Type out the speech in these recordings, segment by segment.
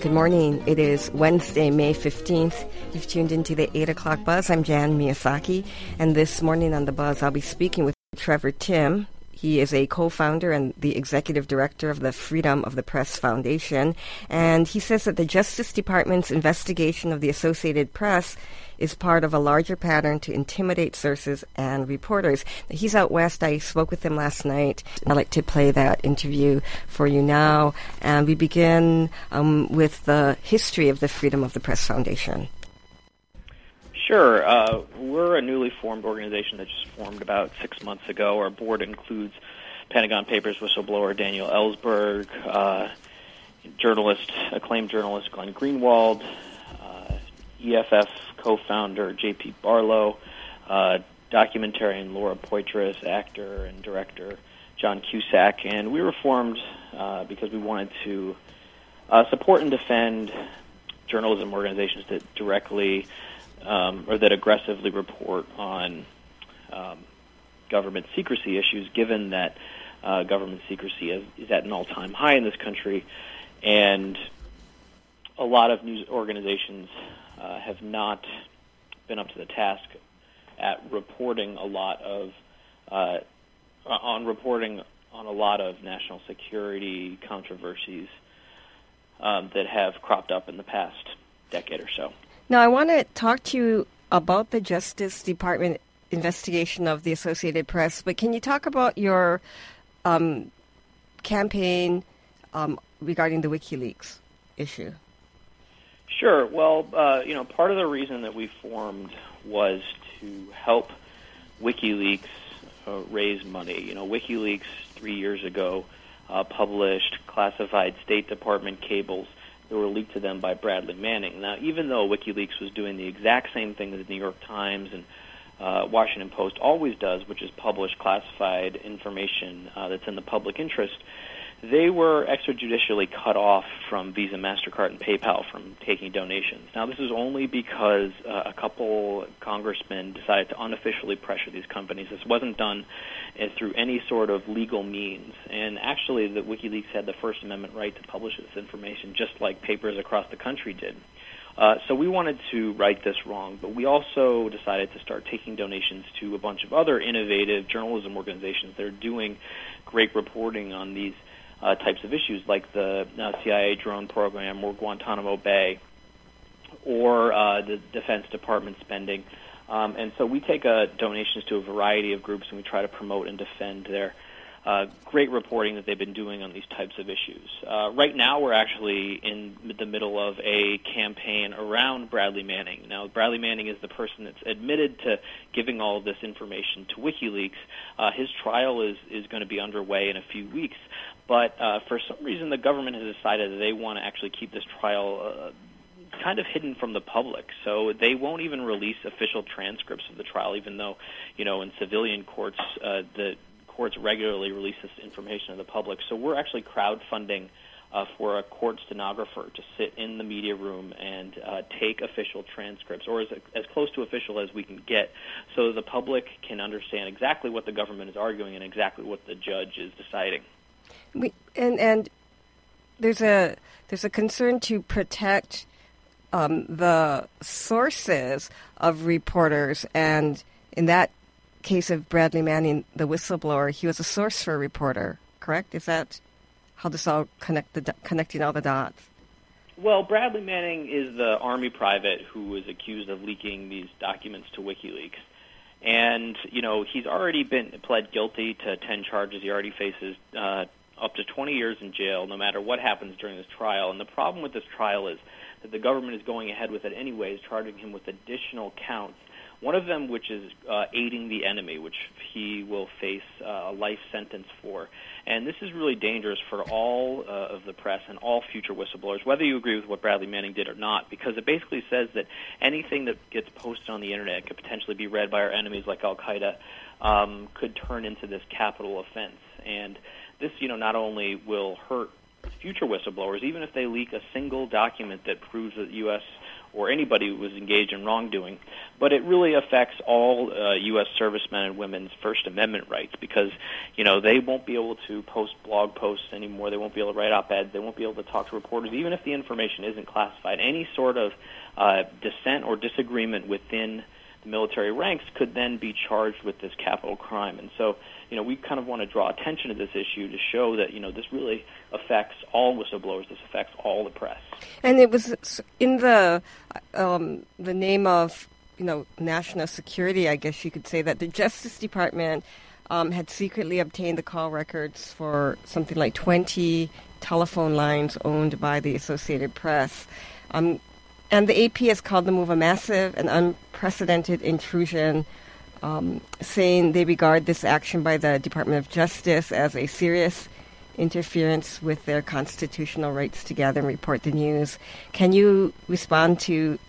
Good morning. It is Wednesday, May 15th. You've tuned into the 8 o'clock Buzz. I'm Jan Miyazaki, and this morning on the Buzz, I'll be speaking with Trevor Timm. He is a co-founder and the executive director of the Freedom of the Press Foundation, and he says that the Justice Department's investigation of the Associated Press is part of a larger pattern to intimidate sources and reporters. He's out west. I spoke with him last night. I'd like to play that interview for you now, and we begin with the history of the Freedom of the Press Foundation. Sure. We're a newly formed organization that just formed about 6 months ago. Our board includes Pentagon Papers whistleblower Daniel Ellsberg, acclaimed journalist Glenn Greenwald, EFF co-founder J.P. Barlow, documentarian Laura Poitras, actor and director John Cusack, and we were formed because we wanted to support and defend journalism organizations that directly or that aggressively report on government secrecy issues, given that government secrecy is at an all-time high in this country, and a lot of news organizations have not been up to the task at reporting a lot of national security controversies that have cropped up in the past decade or so. Now, I want to talk to you about the Justice Department investigation of the Associated Press, but can you talk about your campaign regarding the WikiLeaks issue? Sure. Well, part of the reason that we formed was to help WikiLeaks raise money. WikiLeaks 3 years ago published classified State Department cables that were leaked to them by Bradley Manning. Now, even though WikiLeaks was doing the exact same thing that the New York Times and Washington Post always does, which is publish classified information that's in the public interest, they were extrajudicially cut off from Visa, MasterCard, and PayPal from taking donations. Now, this is only because a couple congressmen decided to unofficially pressure these companies. This wasn't done through any sort of legal means. And actually, the WikiLeaks had the First Amendment right to publish this information, just like papers across the country did. So we wanted to right this wrong, but we also decided to start taking donations to a bunch of other innovative journalism organizations that are doing great reporting on these types of issues, like the CIA drone program or Guantanamo Bay or the Defense Department spending. And so we take donations to a variety of groups, and we try to promote and defend their great reporting that they've been doing on these types of issues. Right now, we're actually in the middle of a campaign around Bradley Manning. Now, Bradley Manning is the person that's admitted to giving all of this information to WikiLeaks. His trial is going to be underway in a few weeks, but for some reason, the government has decided that they want to actually keep this trial kind of hidden from the public. So they won't even release official transcripts of the trial, even though, in civilian courts, the courts regularly release this information to the public. So we're actually crowdfunding for a court stenographer to sit in the media room and take official transcripts, or as close to official as we can get, so the public can understand exactly what the government is arguing and exactly what the judge is deciding. And there's a concern to protect the sources of reporters, and in that case of Bradley Manning, the whistleblower, he was a source for a reporter, correct? Is that how this all connecting all the dots? Well, Bradley Manning is the Army private who was accused of leaking these documents to WikiLeaks. And, he's already pled guilty to 10 charges. He already faces up to 20 years in jail, no matter what happens during this trial. And the problem with this trial is that the government is going ahead with it anyways, charging him with additional counts. One of them, which is aiding the enemy, which he will face a life sentence for. And this is really dangerous for all of the press and all future whistleblowers, whether you agree with what Bradley Manning did or not, because it basically says that anything that gets posted on the Internet could potentially be read by our enemies like Al-Qaeda, could turn into this capital offense. And this, not only will hurt future whistleblowers, even if they leak a single document that proves that U.S. or anybody who was engaged in wrongdoing. But it really affects all U.S. servicemen and women's First Amendment rights because, they won't be able to post blog posts anymore. They won't be able to write op-eds. They won't be able to talk to reporters, even if the information isn't classified. Any sort of dissent or disagreement within the military ranks could then be charged with this capital crime. And so, we kind of want to draw attention to this issue to show that, this really affects all whistleblowers. This affects all the press. And it was in the name of, national security, I guess you could say, that the Justice Department had secretly obtained the call records for something like 20 telephone lines owned by the Associated Press. And the AP has called the move a massive and unprecedented intrusion, saying they regard this action by the Department of Justice as a serious interference with their constitutional rights to gather and report the news. Can you respond to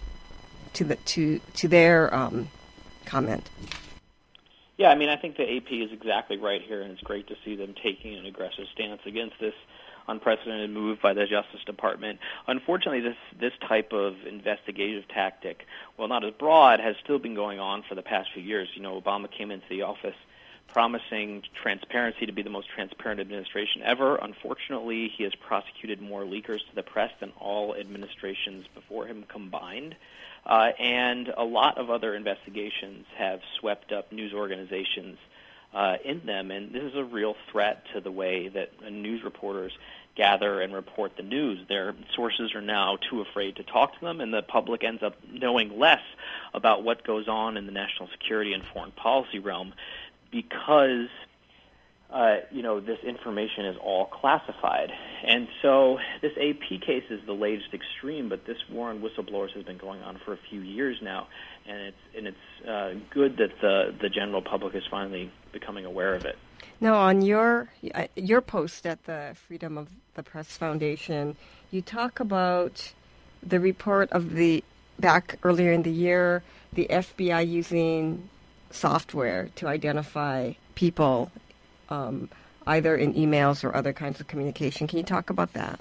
their comment? Yeah, I think the AP is exactly right here, and it's great to see them taking an aggressive stance against this unprecedented move by the Justice Department. Unfortunately, this type of investigative tactic, while not as broad, has still been going on for the past few years. Obama came into the office promising transparency to be the most transparent administration ever. Unfortunately, he has prosecuted more leakers to the press than all administrations before him combined. And a lot of other investigations have swept up news organizations in them, and this is a real threat to the way that news reporters gather and report the news. Their sources are now too afraid to talk to them, and the public ends up knowing less about what goes on in the national security and foreign policy realm because this information is all classified. And so this AP case is the latest extreme, but this war on whistleblowers has been going on for a few years now, and it's good that the general public is finally becoming aware of it. Now, on your post at the Freedom of the Press Foundation, you talk about the report of back earlier in the year, the FBI using software to identify people either in emails or other kinds of communication. Can you talk about that?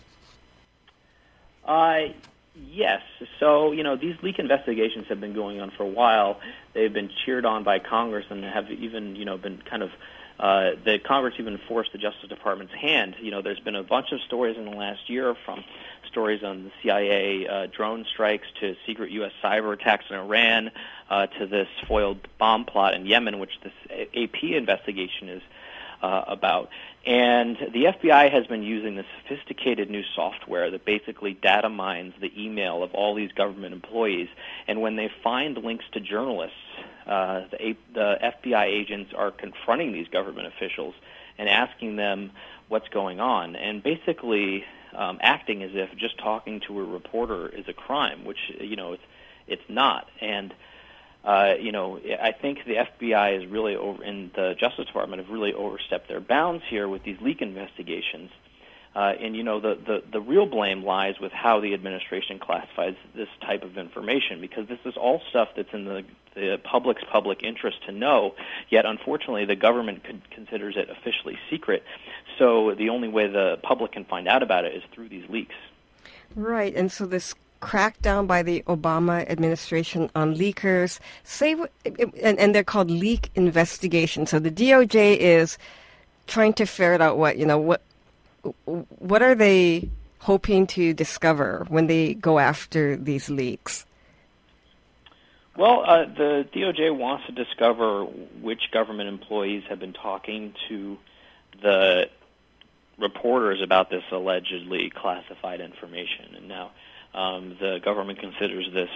Yes. So, these leak investigations have been going on for a while. They've been cheered on by Congress and have even, been kind of, the Congress even forced the Justice Department's hand. There's been a bunch of stories in the last year, from stories on the CIA drone strikes to secret U.S. cyber attacks in Iran to this foiled bomb plot in Yemen, which this AP investigation is about. And the FBI has been using this sophisticated new software that basically data mines the email of all these government employees. And when they find links to journalists, the FBI agents are confronting these government officials and asking them what's going on, and basically acting as if just talking to a reporter is a crime, which it's not. And I think the FBI is really and the Justice Department have really overstepped their bounds here with these leak investigations. And the real blame lies with how the administration classifies this type of information, because this is all stuff that's in the public's public interest to know, yet unfortunately the government considers it officially secret. So the only way the public can find out about it is through these leaks. Right, and so this crackdown by the Obama administration on leakers, and they're called leak investigations. So the DOJ is trying to ferret out what are they hoping to discover when they go after these leaks? Well, the DOJ wants to discover which government employees have been talking to the reporters about this allegedly classified information. And now the government considers this,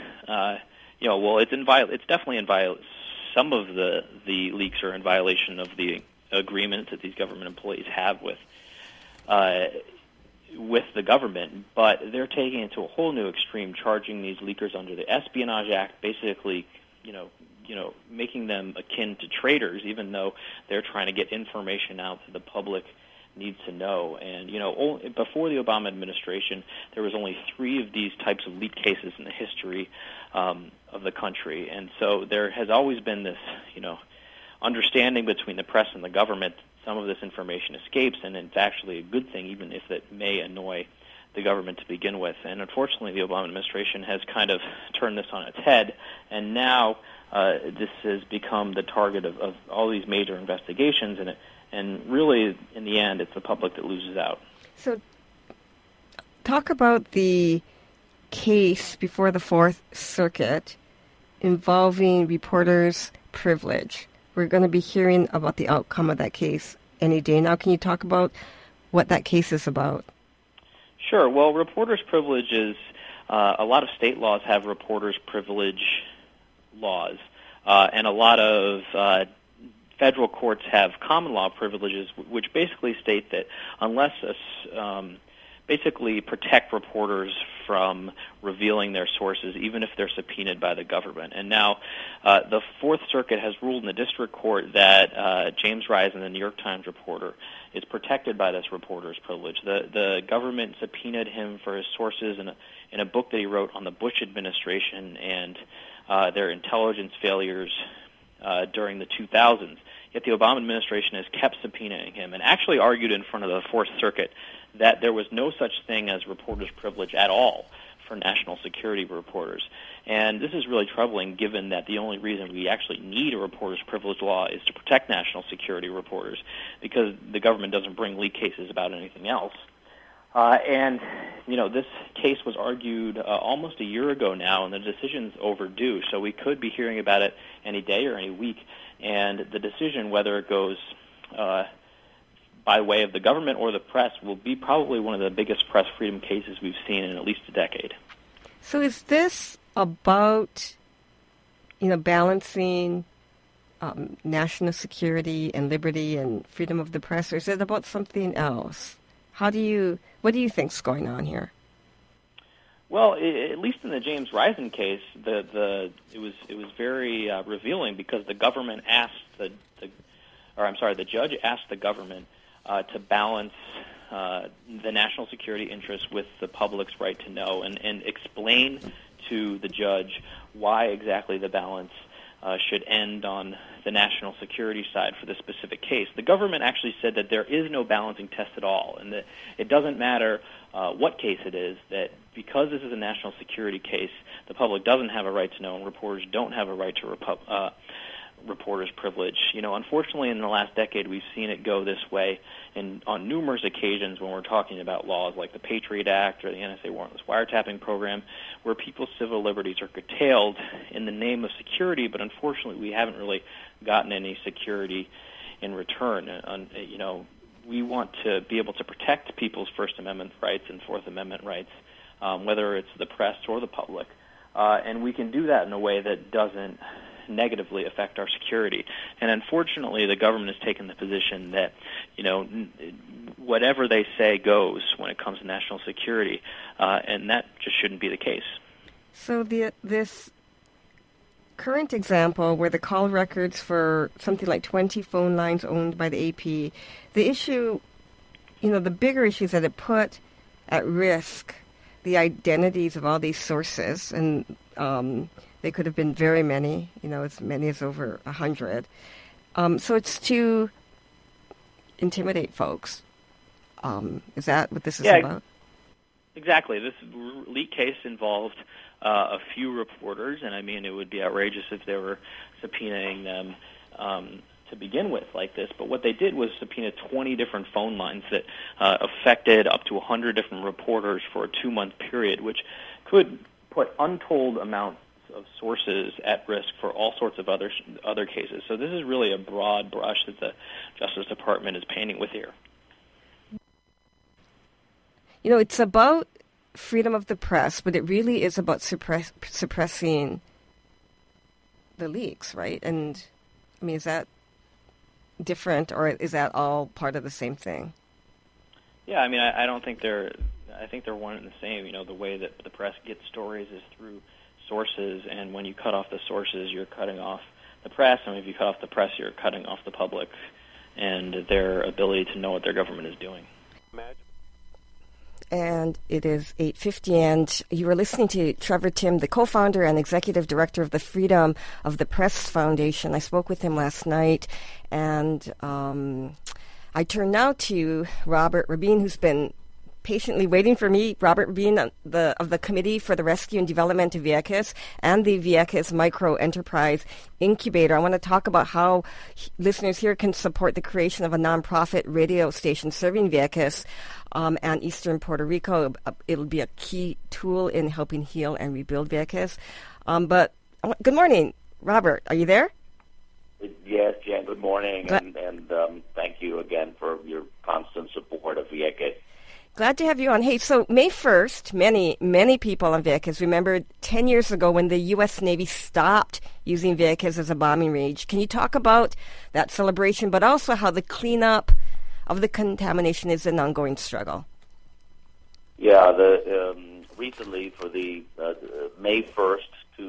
it's definitely in violation. Some of the leaks are in violation of the agreements that these government employees have with the government, but they're taking it to a whole new extreme, charging these leakers under the Espionage Act, basically, making them akin to traitors, even though they're trying to get information out that the public needs to know. And, before the Obama administration, there was only 3 of these types of leak cases in the history of the country. And so there has always been this, understanding between the press and the government. Some of this information escapes, and it's actually a good thing, even if it may annoy the government to begin with. And unfortunately, the Obama administration has kind of turned this on its head, and now this has become the target of all these major investigations, and really, in the end, it's the public that loses out. So talk about the case before the Fourth Circuit involving reporters' privilege. We're going to be hearing about the outcome of that case any day now. Can you talk about what that case is about? Sure. Well, reporters' privilege is, a lot of state laws have reporters' privilege laws, and a lot of federal courts have common law privileges, which basically state that unless basically protect reporters from revealing their sources, even if they're subpoenaed by the government. And now the Fourth Circuit has ruled in the district court that James Risen, the New York Times reporter, is protected by this reporter's privilege. The government subpoenaed him for his sources in a book that he wrote on the Bush administration and their intelligence failures during the 2000s. Yet the Obama administration has kept subpoenaing him and actually argued in front of the Fourth Circuit that there was no such thing as reporters' privilege at all for national security reporters. And this is really troubling, given that the only reason we actually need a reporters' privilege law is to protect national security reporters, because the government doesn't bring leak cases about anything else. And, this case was argued almost a year ago now, and the decision's overdue, so we could be hearing about it any day or any week. And the decision, whether it goes by way of the government or the press, will be probably one of the biggest press freedom cases we've seen in at least a decade. So is this about, balancing national security and liberty and freedom of the press, or is it about something else? What do you think's going on here? Well, at least in the James Risen case, it was very revealing, because the government asked the judge asked the government to balance the national security interests with the public's right to know, and explain to the judge why exactly the balance should end on the national security side for this specific case. The government actually said that there is no balancing test at all, and that it doesn't matter what case it is, that because this is a national security case, the public doesn't have a right to know, and reporters don't have a right to reporters' privilege. Unfortunately, in the last decade, we've seen it go this way on numerous occasions when we're talking about laws like the Patriot Act or the NSA warrantless wiretapping program, where people's civil liberties are curtailed in the name of security, but unfortunately, we haven't really gotten any security in return. We want to be able to protect people's First Amendment rights and Fourth Amendment rights, whether it's the press or the public, and we can do that in a way that doesn't negatively affect our security. And unfortunately, the government has taken the position that, whatever they say goes when it comes to national security, and that just shouldn't be the case. So this current example, where the call records for something like 20 phone lines owned by the AP, the issue, the bigger issue is that it put at risk the identities of all these sources, and they could have been very many, as many as over 100. So it's to intimidate folks. Is that what this is about? Exactly. This leak case involved a few reporters, and it would be outrageous if they were subpoenaing them to begin with like this. But what they did was subpoena 20 different phone lines that affected up to 100 different reporters for a 2-month period, which could put untold amounts of sources at risk for all sorts of other cases. So this is really a broad brush that the Justice Department is painting with here. It's about freedom of the press, but it really is about suppressing the leaks, right? And, is that different, or is that all part of the same thing? Yeah, I don't think I think they're one and the same. The way that the press gets stories is through sources, and when you cut off the sources, you're cutting off the press, and if you cut off the press, you're cutting off the public and their ability to know what their government is doing. And it is 8:50, and you are listening to Trevor Timm, the co-founder and executive director of the Freedom of the Press Foundation. I spoke with him last night, and I turn now to Robert Rabin, who's been patiently waiting for me, Robert Bean, of the Committee for the Rescue and Development of Vieques and the Vieques Micro Enterprise Incubator. I want to talk about how listeners here can support the creation of a nonprofit radio station serving Vieques and Eastern Puerto Rico. It'll be a key tool in helping heal and rebuild Vieques. But good morning, Robert. Are you there? Yes, Jen, good morning, and thank you again for your constant support of Vieques. Glad to have you on. Hey, so May 1st, many people on Vieques remembered 10 years ago when the U.S. Navy stopped using Vieques as a bombing range. Can you talk about that celebration, but also how the cleanup of the contamination is an ongoing struggle? Yeah, recently for the May 1st,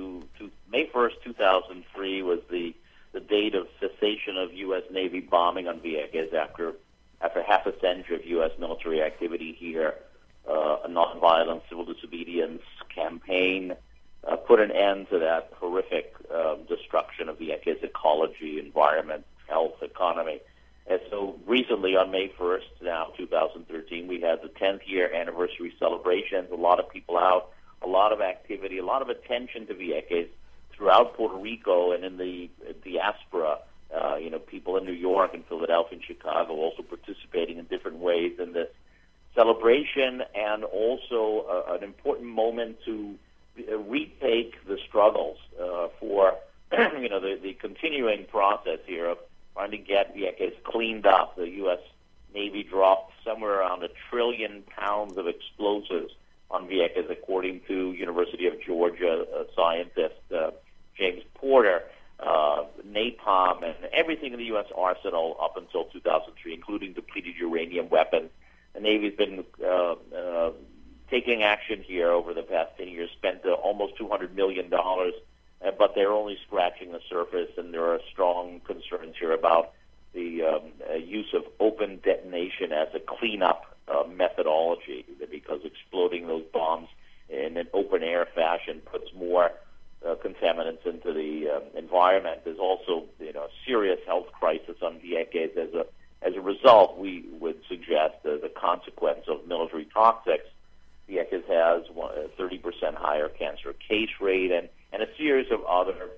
2003 was the date of cessation of U.S. Navy bombing on Vieques after half a century of U.S. military activity here. A nonviolent civil disobedience campaign put an end to that horrific destruction of Vieques ecology, environment, health, economy. And so recently on May 1st, now 2013, we had the 10th year anniversary celebrations, a lot of people out, a lot of activity, a lot of attention to Vieques throughout Puerto Rico and in the diaspora, people in New York and Philadelphia and Chicago also participating in different ways in this celebration, and also an important moment to retake the struggles for the continuing process here of trying to get Vieques cleaned up. The U.S. Navy dropped somewhere around 1 trillion pounds of explosives on Vieques, according to University of Georgia scientist James Porter. Napalm and everything in the U.S. arsenal up until 2003, including depleted uranium weapons. The Navy's been taking action here over the past 10 years, spent almost $200 million, but they're only scratching the surface, and there are strong concerns here about the use of open detonation as a cleanup methodology, because exploding those bombs in an open-air fashion puts more contaminants into the environment. There's also a serious health crisis on Vieques as a result. We would suggest as a consequence of military toxics, Vieques has a 30% higher cancer case rate and a series of other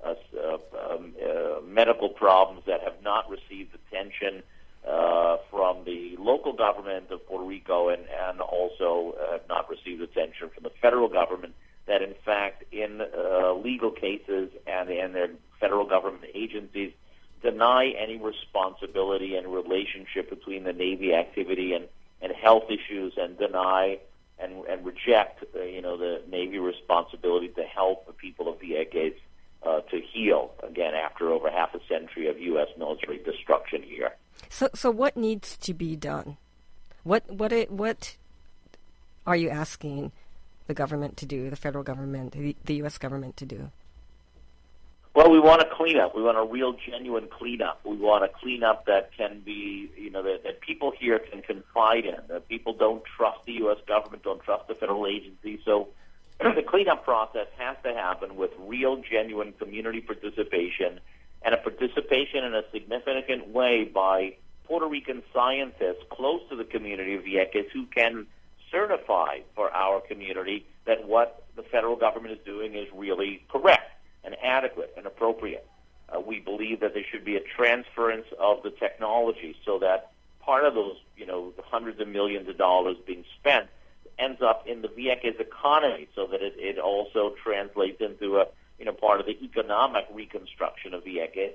medical problems that have not received attention from the local government of Puerto Rico and also have not received attention from the federal government, that in fact in legal cases and their federal government agencies deny any responsibility and relationship between the Navy activity and health issues, and deny and reject the Navy responsibility to help the people of Vieques to heal, again, after over half a century of U.S. military destruction here. So what needs to be done? What are you asking the government to do, the federal government, the U.S. government to do? Well, we want a cleanup. We want a real, genuine cleanup. We want a cleanup that can be, that people here can confide in, that people don't trust the U.S. government, don't trust the federal agency. So the cleanup process has to happen with real, genuine community participation, and a participation in a significant way by Puerto Rican scientists close to the community of Vieques who can certify for our community that what the federal government is doing is really correct and adequate and appropriate. We believe that there should be a transference of the technology so that part of those, hundreds of millions of dollars being spent ends up in the Vieques economy, so that it also translates into a part of the economic reconstruction of Vieques.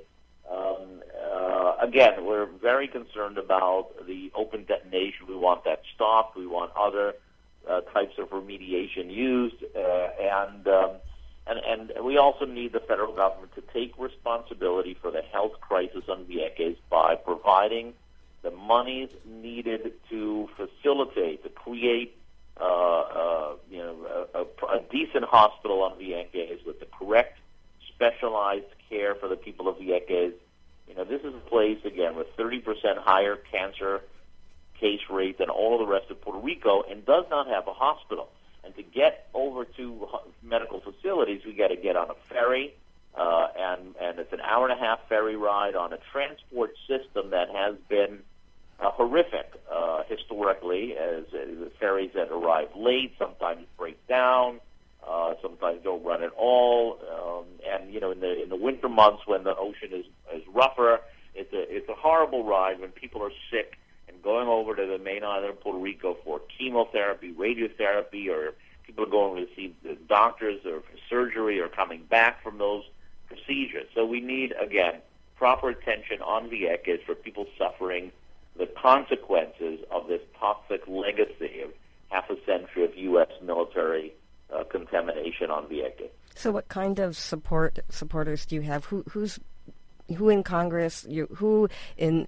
Again, we're very concerned about the open detonation. We want that stopped. We want other types of remediation used, and we also need the federal government to take responsibility for the health crisis on Vieques by providing the monies needed to facilitate, to create a decent hospital on Vieques with the correct specialized care for the people of Vieques. This is a place, again, with 30% higher cancer case rate than all of the rest of Puerto Rico, and does not have a hospital. And to get over to medical facilities, we got to get on a ferry, and it's an hour-and-a-half ferry ride on a transport system that has been horrific historically, as the ferries that arrive late sometimes break down, sometimes don't run at all, and in the winter months when the ocean is rougher, it's a horrible ride when people are sick and going over to the main island of Puerto Rico for chemotherapy, radiotherapy, or people are going to see the doctors or for surgery or coming back from those procedures. So we need, again, proper attention on Vieques for people suffering the consequences of this toxic legacy of half a century of U.S. military contamination on Vieques. So what kind of supporters do you have? Who in Congress? Who in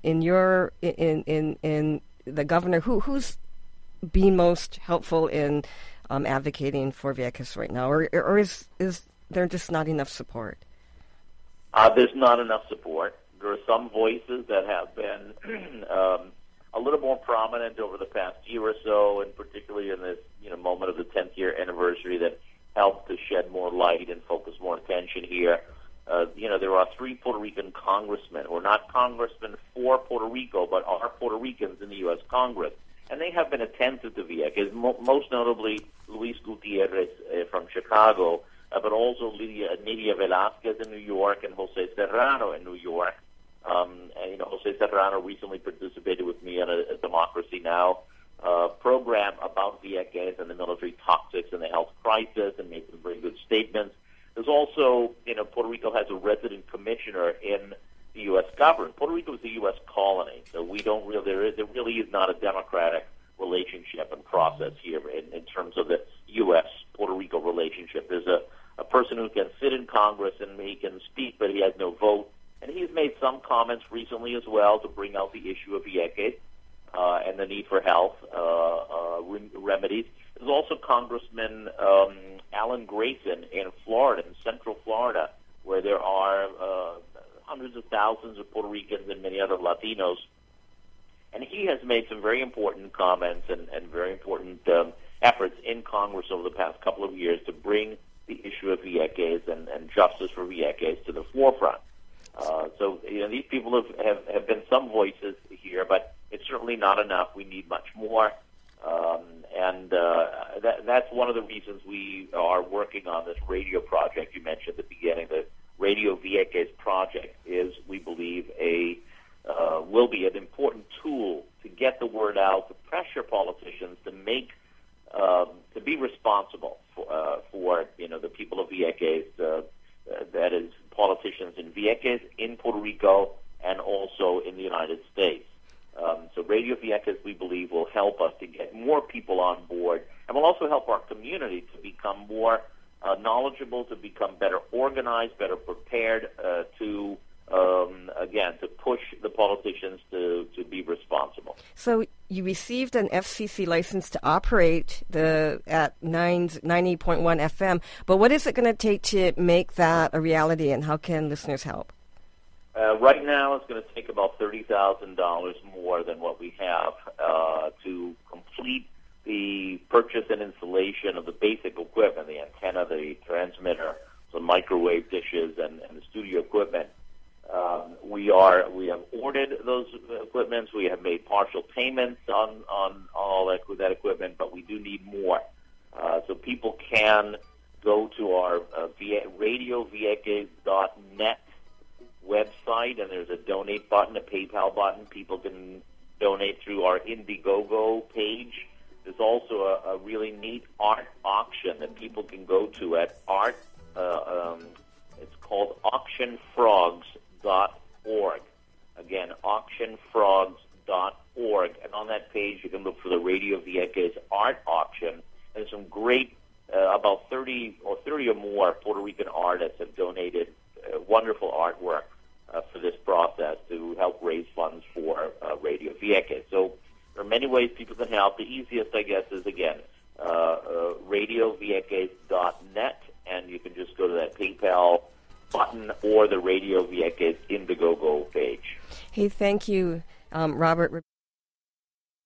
the governor? Who's being most helpful in advocating for Vieques right now, or is there just not enough support? There's not enough support. There are some voices that have been a little more prominent over the past year or so, and particularly in this moment of the 10th year anniversary, that helped to shed more light and focus more attention here. There are 3 Puerto Rican congressmen, or not congressmen for Puerto Rico, but are Puerto Ricans in the U.S. Congress, and they have been attentive to Vieques, most notably Luis Gutierrez from Chicago, but also Nydia Velázquez in New York and Jose Serrano in New York. Jose Serrano recently participated with me on a Democracy Now! Program about Vieques and the military toxics and the health crisis, and made some very good statements. There's also, Puerto Rico has a resident commissioner in the U.S. government. Puerto Rico is a U.S. colony, so there really is not a democratic relationship and process here in terms of the U.S.-Puerto Rico relationship. There's a person who can sit in Congress and he can speak, but he has no vote. And he's made some comments recently as well to bring out the issue of Vieques and the need for health remedies. There's also Congressman Alan Grayson in Florida, in Central Florida, where there are hundreds of thousands of Puerto Ricans and many other Latinos. And he has made some very important comments and very important efforts in Congress over the past couple of years to bring the issue of Vieques and justice for Vieques to the forefront. So these people have been some voices here, but it's certainly not enough. We need much more. That's one of the reasons we are working on this radio project you mentioned at the beginning. The Radio Vieques project is, we believe, will be an important tool to get the word out, to pressure politicians to be responsible for the people of Vieques. That is, politicians in Vieques, in Puerto Rico, and also in the United States. So Radio Vieques, we believe, will help us to get more people on board, and will also help our community to become more knowledgeable, to become better organized, better prepared to push the politicians to be responsible. So you received an FCC license to operate at 90.1 FM, but what is it going to take to make that a reality, and how can listeners help? Right now, it's going to take about $30,000 more than what we have to complete the purchase and installation of the basic equipment, the antenna, the transmitter, the microwave dishes, and the studio equipment. We have ordered those equipments. We have made partial payments on all that equipment, but we do need more. So people can go to our radiovieques.net website, and there's a donate button, a PayPal button. People can donate through our Indiegogo page. There's also a really neat art auction that people can go to at art. It's called auctionfrogs.org. Again, auctionfrogs.org. And on that page, you can look for the Radio Vieques art auction. And some great, about 30 or more Puerto Rican artists have donated wonderful artwork for this process to help raise funds for Radio Vieques. So there are many ways people can help. The easiest, I guess, is, again, radiovieques.net, and you can just go to that PayPal button or the Radio Vieques Indiegogo page. Hey, thank you, Robert.